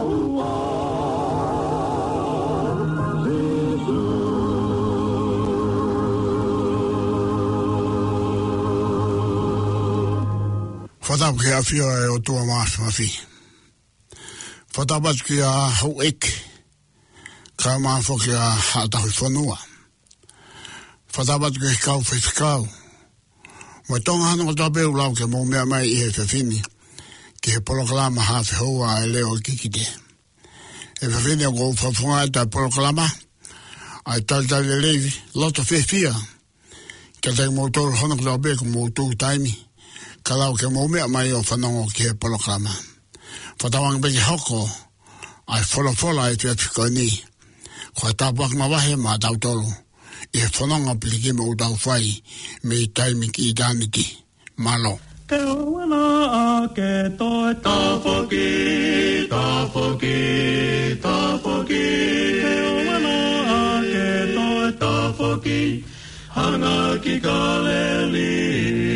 Whatau ki a whio e o tua mafi. Whatau batu ki a hau eke. Ka mafo ki a hatahui whanua. Whatau batu ki kau whiskau. Mo tonga hana ko tāpeu lau ke mō mea mai I he whiwhini. Ki he polokalama hawhi hoa e leo kikite. E whiwhini o kou whawhunga e tai polokalama. Ai talitali levi, loto whiwhia. Kia tei mō tōru hana ko tāpeu ko mō tū taimi. Ka lau ke mō mea mai o whanongo ki he polokalama. Whatawang beki hoko, ai whola e whiapiko ni. Kua tāpuak mawahe mā tau tolu. I he whanonga piliki mo utau whai, me I taimi ki I tāniti. Malo. Ke oana a ke toi tāwhoki, tāwhoki, tāwhoki. Ke oana a ke toi tāwhoki, hanga ki ka leli.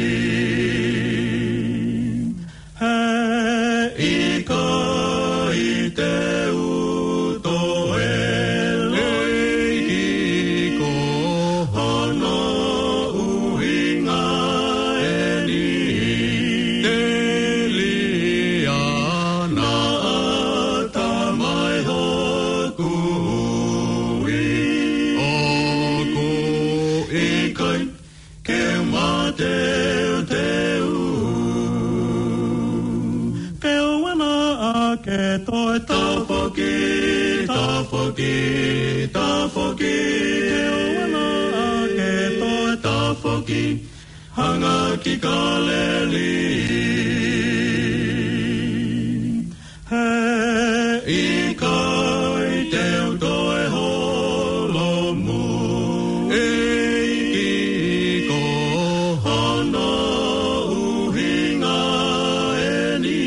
Tāwhoki, tāwhoki, ke oana a ke toi tāwhoki, hanga ki ka leli. He I kai teo toi holomu, e ki ko hana uhinga e ni.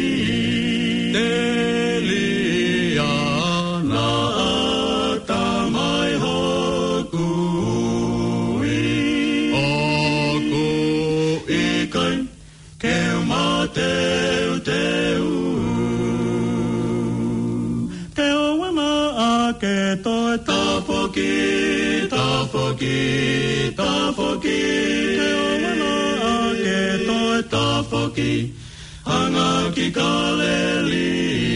Tāwhoki, tāwhoki, tāwhoki, ke oana a ke toi tāwhoki, hanga ki ka leli.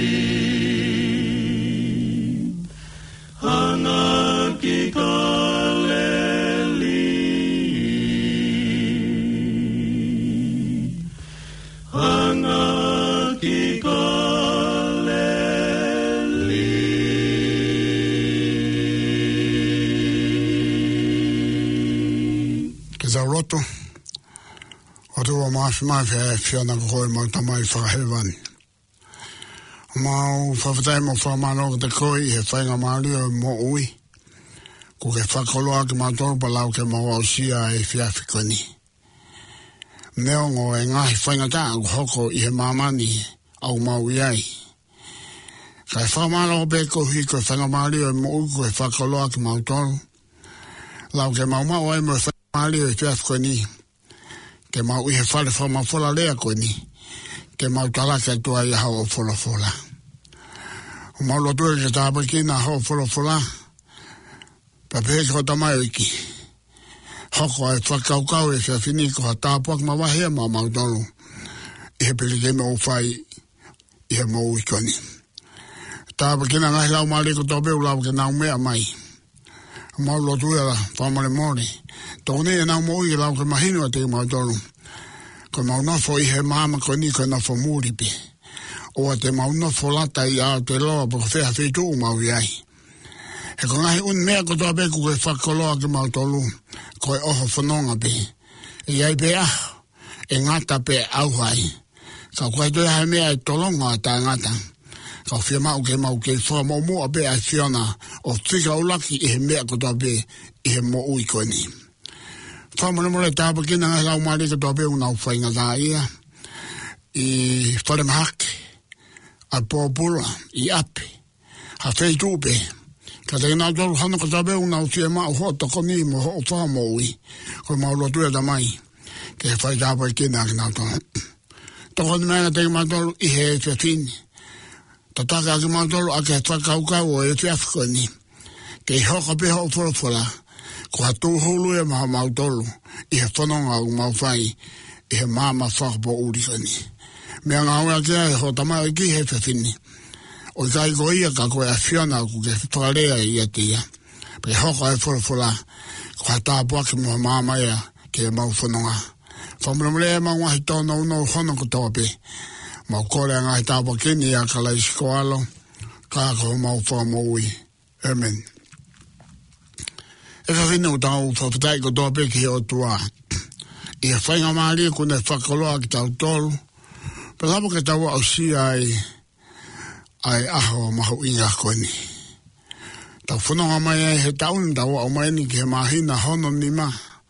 Hanga ki ka leli. Hanga ki ka Roto. O tua mafi e whiana koe mau tamai whakahewani. Mau whawhatai mo whamano te koe I he whainga mario mo ui. Ko ke whakoloa ki mātoro palau ke mau au sia e whiawhikoni. Neongo e ngahi whainga tā ko hoko I he mamani au mau iai. Kai whamano pe kohi ko whainga mario mo ui ko he whakoloa ki mātoro. Lau ke mau mau e mo Mario e fias koe ni. Ke mau I he whare whamawhola lea koe ni. Ke mau talaka tua I hao o whola. O mau lotu e ke tāpaki na hao whola. Pape ko tamai iki. Hoko e whakaukau e fia fini ko ha tāpuak mawahea ma mautolu. I he pelike me o whai I he mou I koni. Tāpaki na ngahi lau maari ko tōpeu lau ke nau mea mai. O mau lotu e la whamare mōre. Tōne e nau mo I lau ke mahinu a te mautolu. Ko mau nofo I he māma ko ni ko nofo mūripe. O a te mau nofo lata I a te loa po whea whetu mau iai. He ko ngahi un mea ko tō peku ke whakoloa ke mautolu. Ko e oho whanonga pe. E iai pe aho. E ngata pe auhai. Ka koe toi hai mea e tolonga a tā ngata. Ka whia mau ke wha mau mua pe a whiona. O tika ulaki I he mea ko tō pe I he mo ui koe ni. Whamare tāpakina ngai lau maari ka tōpe unau whainga tā ia. I whare mahake. A pōpura. I ape. Ha whei tūpe. Ka te nau tōru hana ka tōpe unau tia mau ho toko ni mo ho whamoui. Ko mau lotu e tamai. Ke whai tāpakina ki nau tōru. Toko ni mea te mau tōru I he te whini. Tataka ki mautolo a ke whakaukau o e whiafkoni. Ke hoka pe ho whorofora. Ko hatu hulu e maha mautolo. I he whanonga u mauwhai. I he mama whakapo urikani. Mea ngā ora kia e ho tamau ki he whiwhini. O kai ko ia ka koe a whiona ku ke whakarea i a tia. Pe hoka e whorofora. Ko hatapua ki mua mama ia ke mau whanonga. Whamramre e maunga hi tōna uno hono ko tōpe. Mau kore ngā hi tāpua kini a kalai sikoalo. Ka ko mau whamaui. Amen. E whiwhini o tau whawhitai ko tōpe ki o tua. I a whainga maari kune whakaloa ki tau tolu. Pe lapo ke tau au si ai aho mahu inga koni. Tau whanonga mai ai he taun tau au mai ni ki he mahina hono ni ma.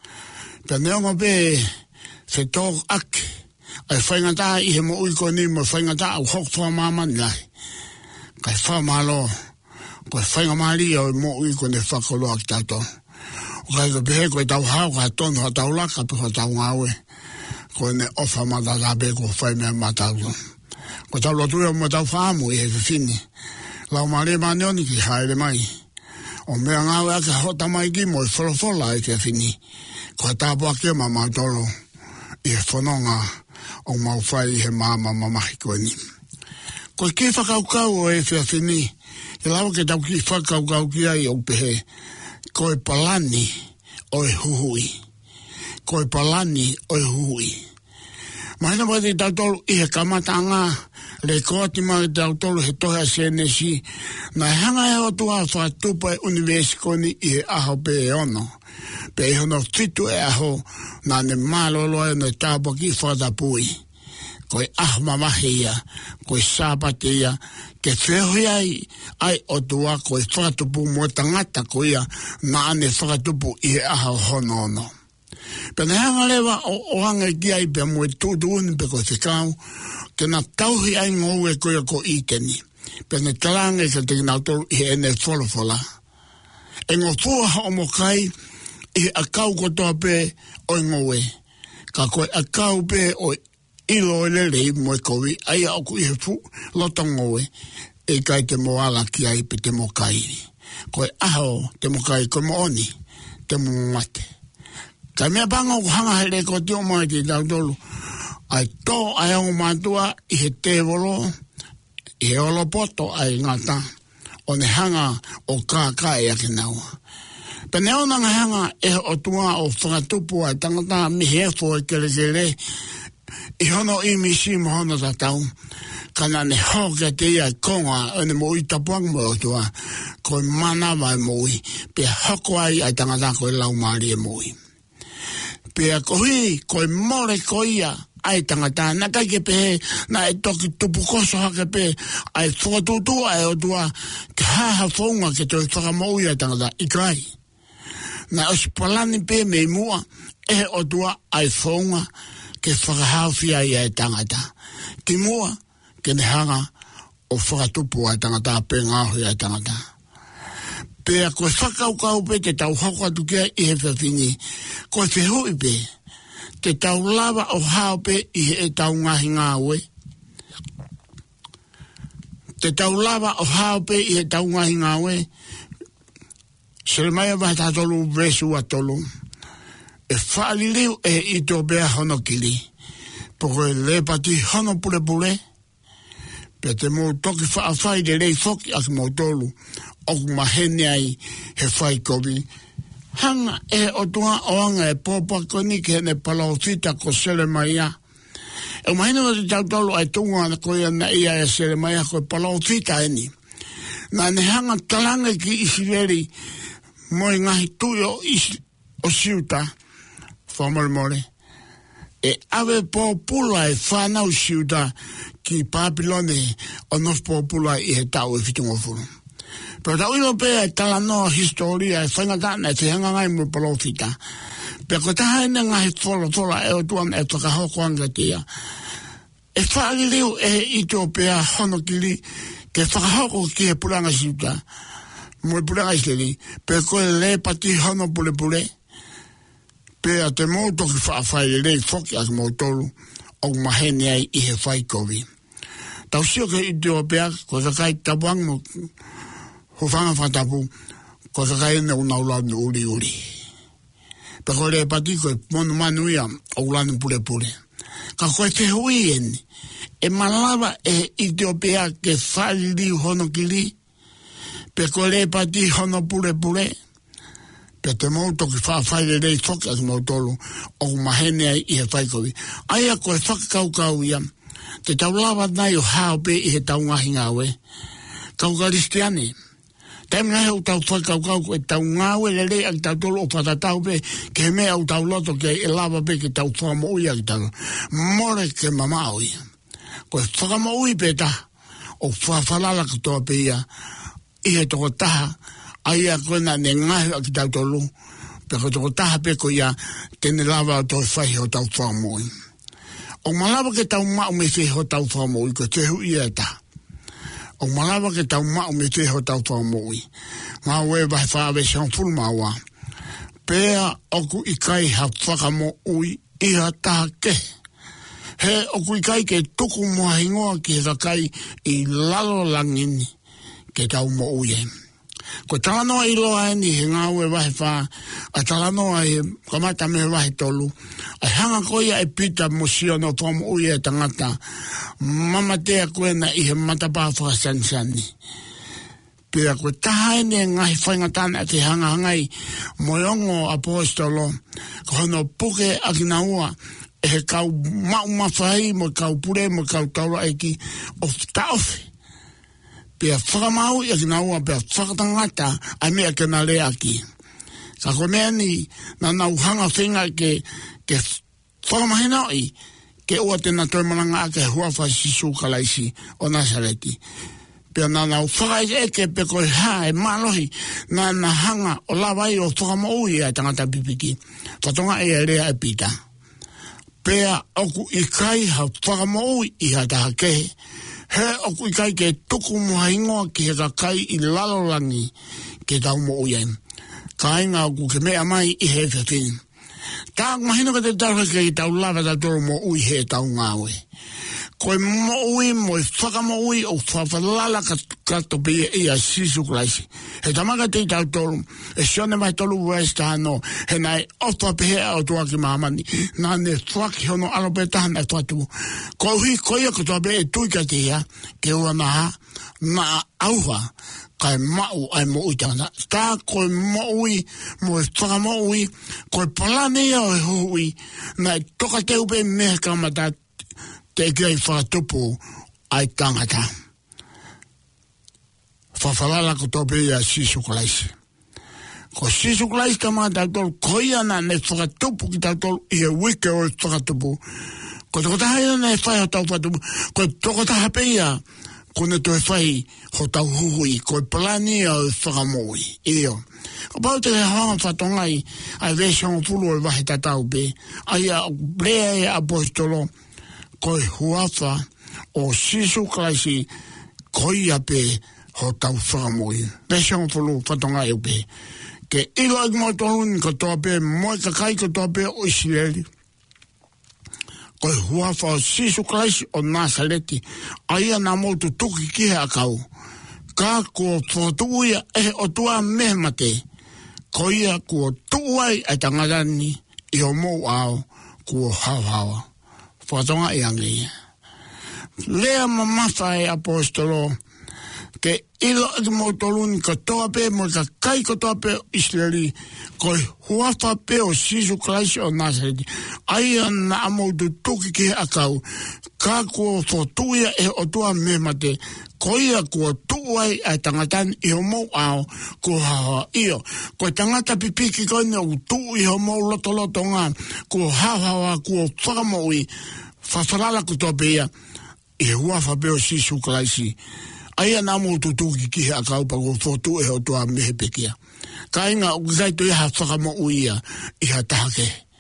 Pe neonga pe se tōk ake. Ai whainga tā i he mo ui koni mo whainga tā au hok wha mamani lai. Kai wha malo. Koe whainga maari au mo ui kone whakaloa ki tau tolu. O kai ko pehe koe tau hao ka tonu ha tau laka pe ho tau ngawe. Koe ne ofa mata tabe ko whai mea matau. Ko tau lotuia mo tau whaamu i he whiwhini. Lau maare maneoni ki haere mai. O mea ngawe ake hota mai ki mo i wholofola i ke whiwhini. Koe tāpua kia ma mautolo i he whanonga o mau whai i he mama mamahi koe ni. Koe ke whakaukau o e whiwhini. E lau ke tau ki whakaukau ki ai o pehe. Koe palani o e huhui. Koe palani o e huhui. Mahina mai te tautolu i he kamatanga, le koati mai te tautolu he tohea senesi, na hanga e otua whatupa e universikoni i he aho pe e ono. Pe e hono fitu e aho, na ne malolo e no tāpa ki whatapui. Koe ahmamahia, koe sāpatia, ke whehui ai otua koe whakatupu mo tangata ko ia na ane whakatupu i e aho hono ono. Pena hanga lewa o hanga ki ai pe mo e tūtuuni pe koe whikau, ke na tauhi ai ngou e koe ko iteni. Pena talange ke te kinautolu i ene wholofola. E ngō fuaha o mo kai, i akau kotoa pe o ngou e. Ka koe akau pe o ilo ele rei mo e kowi, ai aku i he fu lotongoe, e kai te moala ki ai pe te mo kairi. Koe aho te mo kai koe mo oni, te mo mate. Kai mea panga o hanga hele ko te o mai te tautolu, ai tō ai o mātua i he tevolo, i he olopoto ai ngata, o ne hanga o kāka e ake naua. Pene o nanga hanga e o tua o whakatupu ai tangata mihi e fo e kere i hono i misi mo hono tatau, kana ne hoke te ia konga, ane mo i tapuang mo o tua, koe mana mai mo i, pe hoko ai tangata koe lau maari e mo i. Pe a kohi, koe more ko ia, ai tangata, na kai ke pe, na e toki tupu koso hake pe, ai whakatutu ai o tua, ke haha whaunga ke toi whakamau ia tangata, i kai. Na ospalani pe me mua, e o tua ai whaunga, ke whakahawhia i e tangata. Ki mua, ke ne hanga o whakatupu ai tangata, pe ngāhui ai tangata. Pea koe whakaukau pe te tau hokatu kia i he whiwhini. Koe whihui pe, te tau lava o hao pe i he tau ngahi ngāwe. Te tau lava o hao pe i he tau ngahi ngāwe. Sere mai vai tātolu vresu atolu. E whaaliliu e i tō bea hono kili. Poko e le pati hono pule pule. Pea te mō toki whaafai de rei whoki aki mō tolu. Oku mahene ai he whai kovi. Hanga e o tua oanga e pōpakoni ke hene palaofita ko sere mai a. E mahene wa te tautolu ai tunga na koe na ia e sere mai a koe palaofita eni. Na ne hanga talanga ki isireri moi ngahi tuyo o siuta. Whamore. E awe pōpula e whanau siuta ki Papilone o nos pōpula i he tau e whitungofuru. Pero tau ilo pe e talanoa historia e whaingatana e te hanga ngai mo palofita. Pero ko taha ene ngahi whola e o tuam e whakahoko anga tia. E whaagiliu e i tō pea hono kili ke whakahoko ki he puranga siuta. Mo e puranga isleri. Pero ko e le pati hono pule pule. Pea te mō toki whaafai rei whoki aki mō tolu o mahene ai i he whai kovi. tau sio ke i te o pea, ko kakai tabuang mo, ho whanga whatapu, ko kakai ne unaulanu uri. Pe ko le pati ko monu manuia, o ulanu pule. Ka koe te hui eni, e malawa e i te o pea ke whali hono kili, pe ko le pati hono pule. Pe te mau toki whaafai rei toki aki mau tolu, o mahene ai i he whaikowi. Aia koe whakakaukau ia, te taulawa nai o hao pe i he taungahi ngāwe. Kaukaristiane. Taimi nai au tau whakakaukau koe tau ngāwe le rei aki tau tolu o whatatau pe, ke he mea au tau loto ke e lawa pe ke tau whakamoui aki tau. More ke mamaoi. Koe whakamoui pe ta, o whaafalala katoa pe ia, i he toko taha, aia koe na ne ngahi aki tau tolu, pe ko toko taha pe ko ia tene lava o toi whai ho tau whamoi. O malawa ke tau mao me te ho tau whamoi, ko te hui e ta. O malawa ke tau mao me te ho tau whamoi. Ngā ue vai whawe siang fulu maua. Pea oku i kai ha whakamo ui i ha taha ke. He oku i kai ke tuku mua hingoa ki he kai i lalo langini ke tau mo ui e. Ko talanoa i loa eni he ngāue wahi wha, a talanoa i kamata me wahi tolu, a hanga koia e pita musio no whamu ui e tangata, mama tea koena i he matapā whakasansani. Pea koe taha ene ngahi whaingatana te hanga-hangai moiongo apostolo, ko hono puke aki naua, e he kau maumawhai, mo kau pure, mo kau taura eki, o taofi. Pea whakamau i aki naua, pea whakatangata, ai mea ke na rea aki. Ka ko mea ni, na nau hanga whenga ke whakamahinoi, ke ua tena toi mananga ake huawha sisu kalaisi o Nasareti. Pea na nau whakai eke pe koe ha e malohi, na hanga o lawai o whakamau i a tangata pipiki. Whatonga e rea e pita. Pea oku i kai ha whakamau i ha taha kehe, he oku i kai ke tuku mua ingoa ki he kai i lalolangi ke tau mo uien. Ka inga oku ke mea mai i he whiwhini. Tā mahino ka te tau ke i tau lava ta toro mo ui he tau ngāwe. Koe mo ui mo i whakamo ui o whawhalala ka topi i a sisu klaisi. He tamaka te i tau tolu, e sione mai tolu westa hano, he nai ofa pehea o tua ki mahamani, nā ne whaki hono alope tahana e whatu. Ko hui koia ko tua pe e tuika te ia, ke ua naha, na auha, kai mau ai mo ui tangata. Tā koe mo ui, mo e whakamo ui, koe palane ia o e hui, na e toka te upe mehe kamata, te kei whakatupu ai tangata. Whawhalala ko tope ia sisu kalaisi. Ko sisu kalaisi ka mga tautolu, koia na ne whakatupu ki tautolu i he wike o whakatupu. Ko toko taha ia ne whai ho tau whakatupu, ko toko taha pe ia, ko ne toi whai ho tau huhui, ko plani o whakamoi. Iyo. Ko pau te hanga whatongai, ai vesiong fulu o wahi tatau pe, ai a brea e apostolo, koe huafa o sisu kalaisi koia pe ho tau whakamoi. Vesiong fulu whatongai o pe. Ke ilo ag mo tolun ko toa pe, moi kakai ko toa pe o Israeli. Koe huafa o sisu kalaisi o Nasareti, aia na moutu tuki kihe akau. Ka kua whatuia e o tua mehmate, koia kua tuai ai tangarani i o mou ao kua hauhawa. Whatonga i angeia. Lea mamasa e apostolo, ke ilo atu mo toluni ka toa pe, mo ka kai ka toa pe Israeli, koe huafa pe o sisu kalaisi o Nasareti. Aia na amoutu tuki ki akau, ka kua whatuia e o tua mehmate, koia kua tuai ai tangatani i ho mou ao, kua hawa iyo. Koe tangata pipiki koine o tu i ho mou loto ngā, kua hawa kua whakamoi, whawhalala ku toa pe ia, i he huafa pe o sisu kalaisi. Aia nā mō tutuki ki he akau pa kua whotu e ho tua mehe pekia. Ka inga o kai to iha whakamo uia i ha tahake.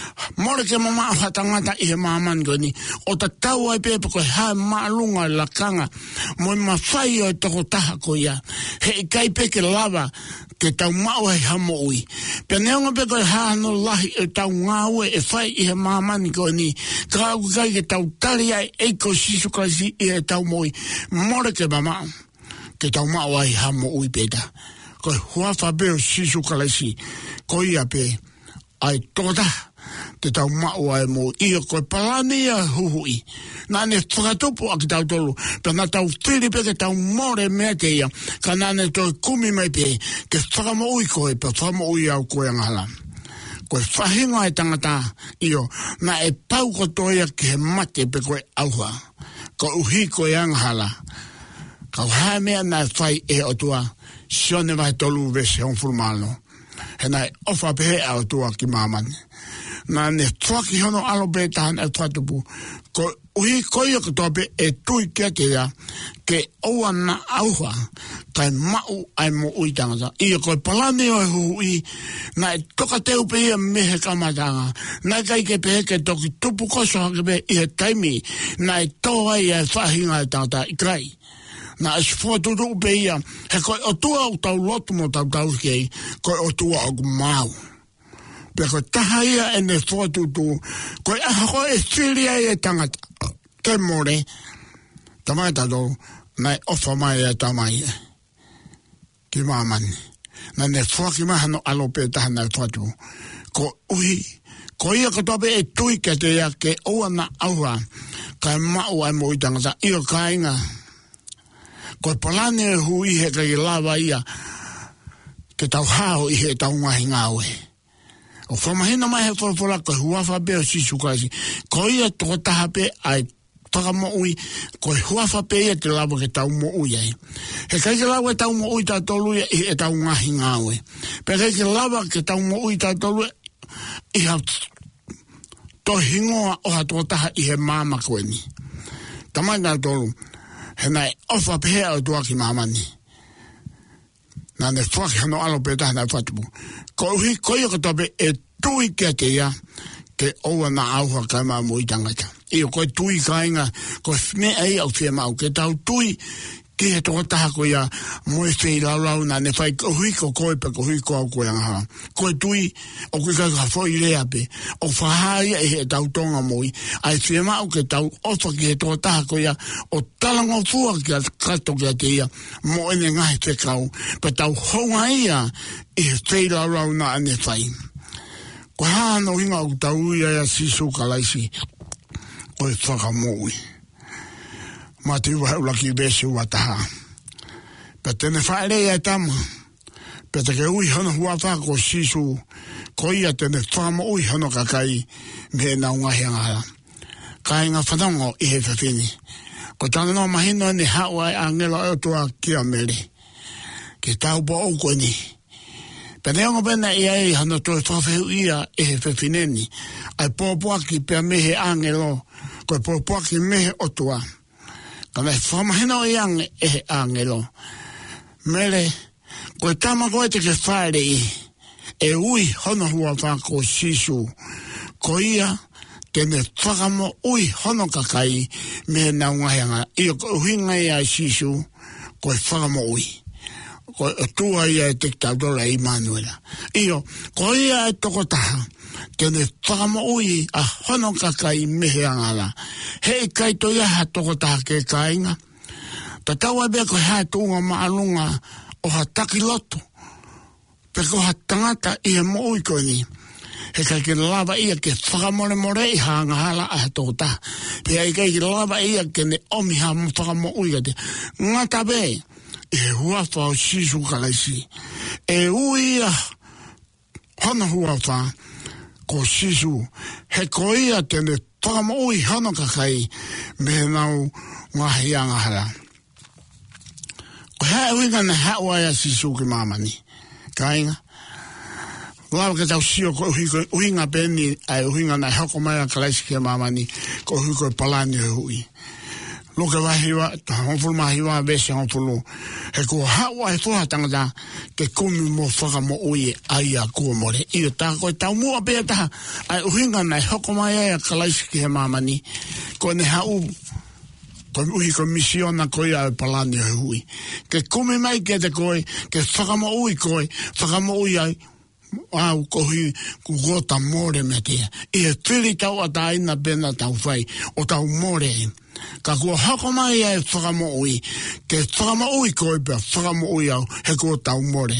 More ke mama o hatangata I he mamani ko ni. O ta tau ai pepe ko hae maalunga la kanga. Mo mawhai o toko taha ko ia. He kai peke lava ke tau mau he hamo ui. Pea neonga pe ko hano lahi e tau ngawe e whai I he mamani ko ni. Ka au kai ke tau tari ai eiko sisu kasi I he tau moi. More ke mama ke tau mau ai hamo ui peta. Ko huafa pe o sisu kalasi. Ko ia pe ai toda. Te tau mau ai mo ia koe palani a huhui. Nane whakatupu a ki tau tolu. Pea na tau whiri pe ke tau more mea te ia. Ka nane toi kumi mai pe. Ke whakamoui koe pe whakamoui au koe angala. Koe whahinga e tangata io. Na e pau ko toia ki he mate pe koe auha. Ko uhi koe angala. Kau hae mea na whai e otua. Sione vai tolu vese hon fulmano. He nai ofa pe he otua ki mamani. Na ne tuaki hono alo pe tahan e whatupu. Ko uhi koia ko tope e tui kia te ia. Ke oua na auha. Kai mau ai mo ui tangata. Ia koe palani o e hui. Na e toka teu pe ia mehe kamatanga. Na kai ke pe ke toki tupu koso hake pe ia taimi. Na e toa ia e whahinga e tangata I krai. Na es fotutu pe ia. He koe o tua o tau lotu mo tau tau kei. Koe o tua o mau. Pea koe taha ia e ne whotutu. Koe aha koe e whiria e tangata. Ke more. Tamai tato. Nai ofa mai e tamai e. Ki mamani. Na ne whaki maha no alope taha nai whatu. Ko uhi. Ko ia ka tope e tui ke te ia ke oa na aua. Kai mau ai mo I tangata. Ia ka inga. Koe palane e hui he kai lava ia. Ke tau hao I he tau ngahi ngawe. O whamahina mai he whorafora koe huafa pe o sisu kasi. Ko ia toko taha pe ai whakamo ui. Koe huafa pe ia te lawa ke tau mo ui ai. He kai ke lawa tau mo ui ta tolu ia I he tau ngahi ngawe. Pe kai ke lawa ke tau mo ui ta tolu I ha to hingoa o ha toko taha I he mama koe ni. Tamai nā tolu. He nai ofa pe hea o tuaki mamani. Nā ne whaki hano alo pe taha nai whatupu. Ko uhi koia ko tope e tui kia te ia. Ke oua na auha kai maa mui tangata. Io koe tui kainga. Koe mea ia au whia mau. Ke tau tui ki he toko taha ko ia. Moe whei laulau nā ne whai hui ko koe pe ko hui ko au koe angaha. Koe tui o koe kai ka whoi rea pe. O whahaia e he tau tonga moi. Ai whia mau ke tau ofa ki he toko taha ko ia. O talango fua ki a kato ki a te ia. Mo ene ngahi te kau. Pe tau honga ia. I he whei laulau nā ane whai. Ko hāno hinga o tau ia ia sisu kalaisi. Ko e whakamoi. Ma te uha ulaki besi ua taha. Pe tene whaere ia tama. Pe te ke ui hana hua whako sisu. Ko ia tene whama ui hana kakai. Me na ungahi angara. Ka inga whanongo I he whiwhini. Ko tanga no mahino ne hawa e angela o tua kia mele. Ke tau po au koe ni. Pe neongo pena ia e hana toi whawhehu ia e he whiwhineni. Ai pōpuaki pia mehe angelo. Koe pōpuaki mehe o tua. Ka mei whamahina o iange e he angelo. Mele, koe tama koe te ke whaere I. E ui hono hua whako sisu. Ko ia, tene whakamo ui hono kakai me naungahianga. Ia ko uhinga ia sisu, koe whakamo ui. Koe tua ia e tekta dola Immanuela. Iyo, ko ia e toko taha. Tene whakamo ui a hono kakai mehe angala. Hei kai to ia ha toko taha ke kainga. Ta taua bea ko hea tunga maalunga o ha taki loto. Pe ko ha tangata I he mo ui koe ni. He kai ke lava ia ke whakamore more I hanga hala a toko taha. Pe ai kai ke lava ia ke ne omi ha mo whakamo ui kate. Ngata be, I he huafa o sisu kalaisi. E ui a hana huafa ko sisu. He ko ia tene whakamo ui hana kakai me nau ngahi anga hala. Ko hea uinga na hawa ia sisu ki mamani. Kainga. Lawa ke tau sio ko uhinga peni ai uhinga na hako mai a kalaisi ki mamani ko hui ko palani hui. Loka wahiwa, honfulu mahiwa vese honfulu. He kua hawa e fuha tangata ke kumi mo whaka mo ui ai a kua more. Io tā koe tau mua pēr taha. Ai uhinga nei hoko mai ai a kalaisi ki he mamani. Koe ne hau, koe uhi koe misiona koe au palani o hui. Ke kumi mai ke te koe, ke whaka mo ui koe, whaka mo ui ai. Au kohi ku gota more me te. I he whiri tau a tā ina pēna tau whai o tau more. Ka kua hako mai e whakamoui, ke whakamoui koe pia whakamoui au, he kua tau more.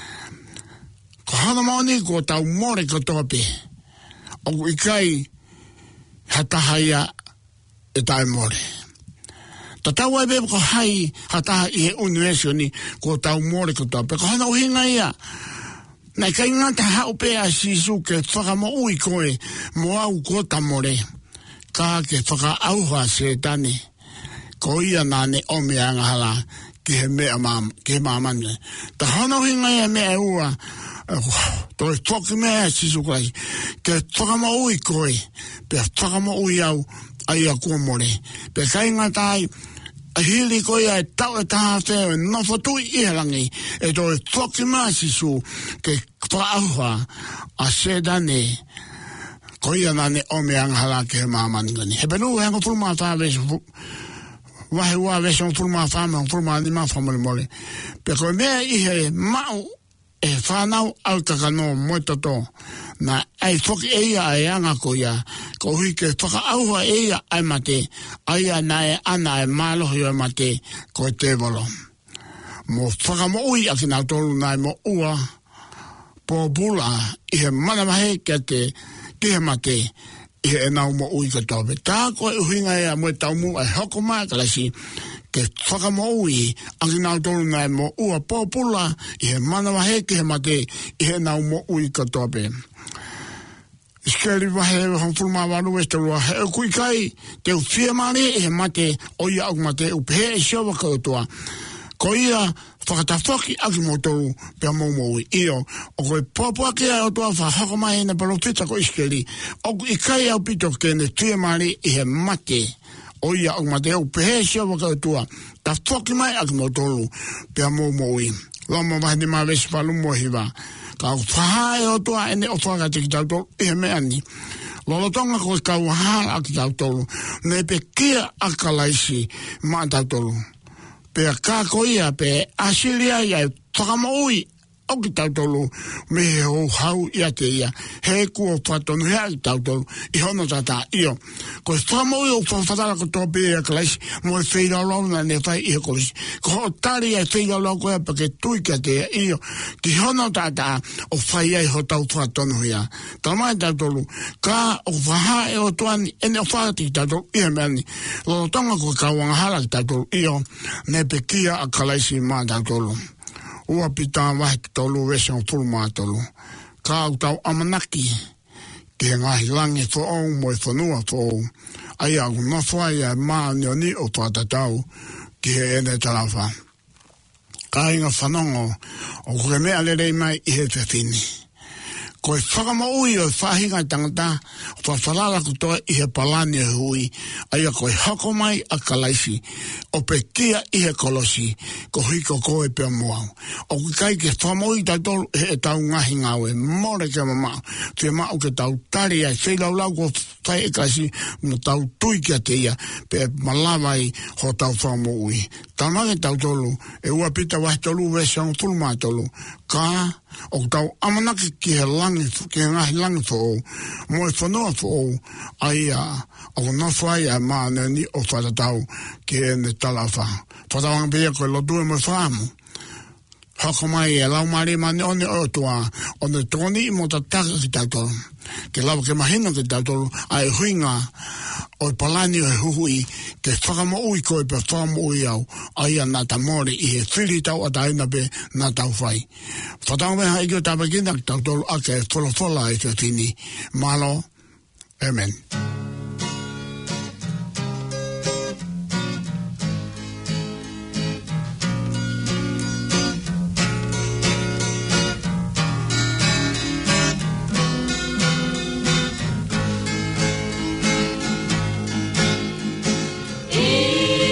Ko hana maoni kua tau more ka tope. O i kai hatahaia e tai more. Ta tau ai bebe ko hai hataha i he universioni kua tau more ka tope. Ko hana uhinga ia. Nei kai ngata hau pēa sisu ke whakamoui koe mo au kua tau more. Ka ke whaka auha se tane. Ko ia nane o mea ngahala ki he mea ki he mamane. Ta hana hinga ia mea ua. Toi whoki mea sisu kai. Ke whakamaui koe. Pe whakamaui au ai a kua more. Pe kai ngatai a hili koe ai tau e taha wheo no whatui iharangi. E toi whoki mea sisu ke whaka auha a se tane. Ko ia nane o me anghala ke he mamani gani. He penu he ango fulma wha vesu. Wahe ua vesu ang fulma wha me ang fulma ni ma whamole mole. Pe koe mea i he mau e whanau au kakano moe toto. Na ai whoki eia e anga ko ia. Ko hui ke whaka auha eia ai mate. Aia na e ana e malohi o mate ko e te volo. Mo whaka mo ui aki nau tolu nai mo ua. Po bula i he manamahe ke te ki he mate, i he nau mo ui ka tope. Tā koe uhinga ea moe tau mu ai hoko maa kalasi, ke whaka mo ui, angi nau tolu nai mo ua pōpula, i he manawa he ki he mate, i he nau mo ui ka tope. Iskeri wahe hon fulma waru e terua, he kui kai, te u whia mare i he mate, o ia au mate, u pehe e siawa ka utua. Ko ia, whakatawhaki aki mo toru pia moumoui. Io, o koe pōpuaki ai o toa whahako mai na palofita ko iskeri. O i kai au pito kene tuia mari i he mate. O ia au mate au pehe siawa ka utua. Ta whaki mai aki mo toru pia moumoui. Lama wahi ni maa vesi palu mo hiwa. Ka au whahae o toa ene o whakati ki tau toru i he meani. Lolotonga ko ka wahara aki tau toru. Ne pe kia akalaisi maa tau toru. Pe a kako ia, pe asilia ia, whakamaui, o ki tautolu, me he ho hau ia te ia, he kua whatonu hea ki tautolu, i hono tata, io. Ko e whakamaui o whawhatara ko tōpe ia kalaisi, mo e wheira launa ne whai i he kolisi. Ko ho tari e wheira lau koea, pa ke tui kia te ia, io. Ki hono tata, o whai ai ho tau whatonu ia. Tamai tautolu, ka o whaha e o tuani, ene o whakati ki tautolu, i he meani. Lolo tonga ko ka wangahara ki tautolu, io. Ne pe kia a kalaisi maa tautolu. Ua pita wahi ki tolu wese o fulma tolu. Ka au tau amanaki. Ki he ngahi langi fo au mo e whanua fo au. Ai au nofai e maa nioni o whatatau ki he ene talawa. Ka inga whanongo o kore mea lerei mai i he whewhini. Ko e whakamaui o e whahinga tangata, o whawharara kutoa i he palani e hui, aia ko e hako mai a kalaisi, o pe kia i he kolosi, ko hiko koe pia moau. O kai ke whamaui tautolu e tau ngahi ngau e more ke mamau, te mau ke tau tari ai, sei lau ko whai e kasi, mo tau tui kia te ia, pe malawai ho tau whamaui. Tamange tautolu, e ua pita wahi tolu wese ang fulma tolu, ka o tau amanaki ki he langi, ki he ngahi langi fo o, mo e whanua fo o, aia, o nofai a maa nani o whatatau ki e ne talawa. Whatawanga pia koe lotu e mo whaamu. Hako mai e lau mare mani one o toa, o ne toni i mo tataka ki tautolu. Ke lau ke mahina ki tautolu, a e huinga, o palani o e huhui, ke whakamaui koe pe whakamaui au, aia nā ta more i he whiri tau a taina pe nā tau whai. Whatangweha i kio tāpakina ki tautolu a ke whola e te tini. Malo, amen. E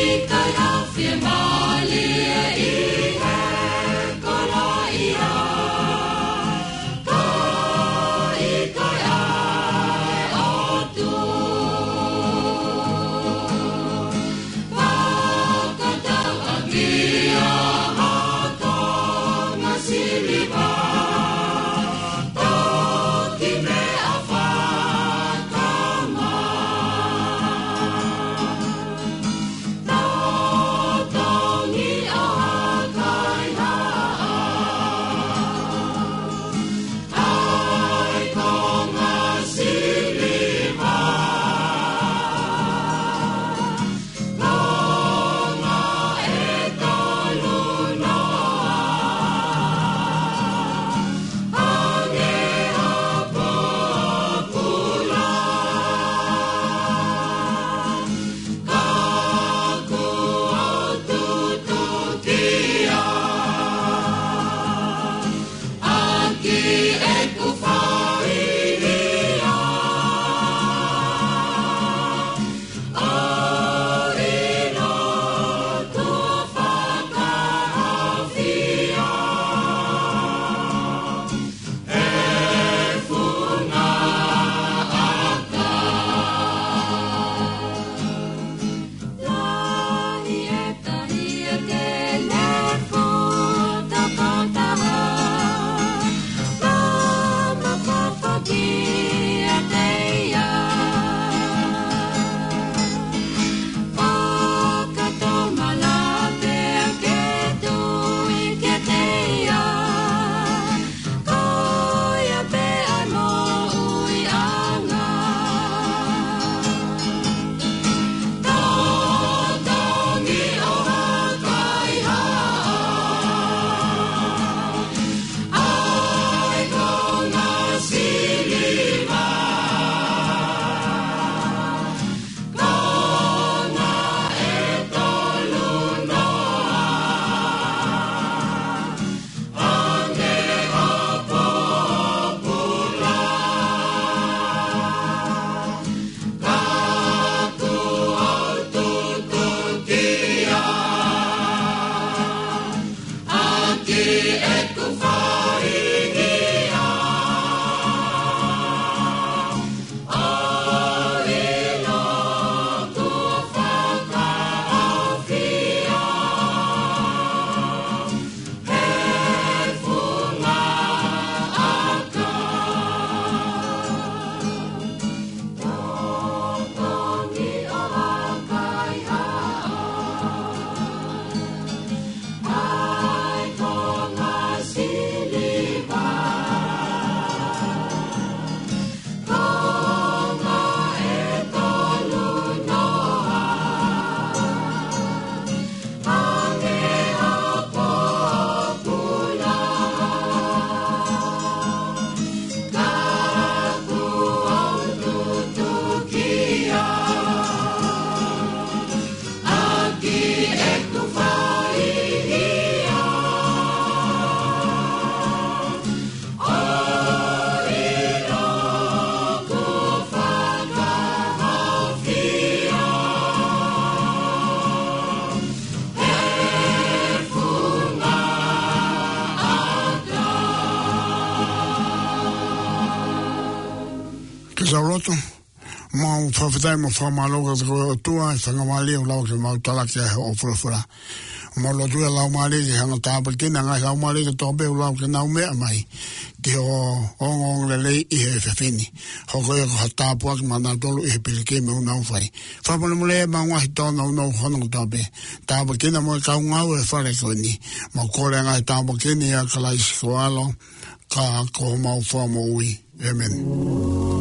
Roto mau whawhitai mo whamaloga ko tua I whangamali o lau ke mau talaki o furafura mo lo tua lau mali ke hanga tāpakina ngai lau mali ke tope o lau ke nau mea mai ke o ongong le lei I he whewhini hoko e ko hatapua ki mana tolu I he pilike me o nau whai whapane mo le maungahi tōna o nau honong tope tāpakina mo e kau ngau e whare ko ni mo kore ngai tāpakini a kalaisi ko alo ka ko mau whamo ui Amen.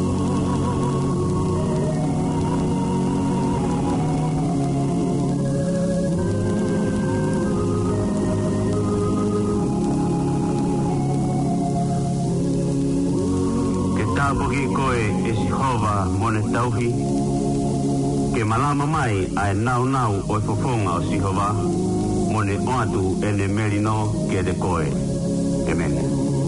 Tāpoki koe e Sihova mone tauhi, ke malama mai ai nau o e fofonga o Sihova, mone oatu ene merino ke de koe. Amen.